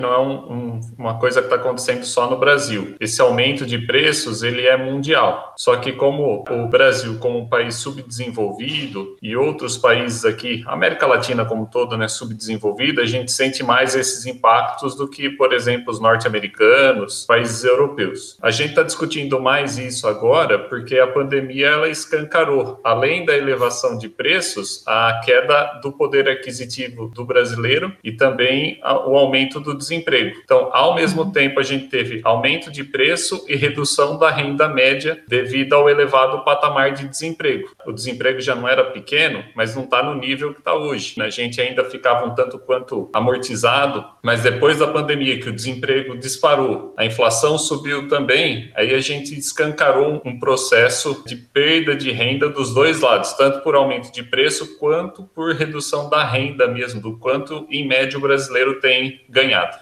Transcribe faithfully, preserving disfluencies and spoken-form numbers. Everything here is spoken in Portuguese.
não é um, um, uma coisa que está acontecendo só no Brasil. Esse aumento de preços, ele é mundial. Só que como o Brasil, como um país subdesenvolvido e outros países aqui, a América Latina como um todo, né, subdesenvolvida, a gente sente mais esses impactos do que, por exemplo, os norte-americanos, países europeus. A gente está discutindo mais isso agora porque a pandemia ela escancarou, além da elevação de preços, a queda do poder aquisitivo do brasileiro e também o aumento do desemprego. Então, ao mesmo tempo, a gente teve aumento de preço e redução da renda média devido ao elevado patamar de desemprego. O desemprego já não era pequeno, mas não está no nível que está hoje. A gente ainda ficava um tanto quanto amortizado, mas depois da pandemia, que o desemprego disparou, a inflação subiu também, aí a gente escancarou um processo de perda de renda dos dois lados, tanto por aumento de preço quanto por redução da renda mesmo, do quanto, em média, o brasileiro tem ganhado.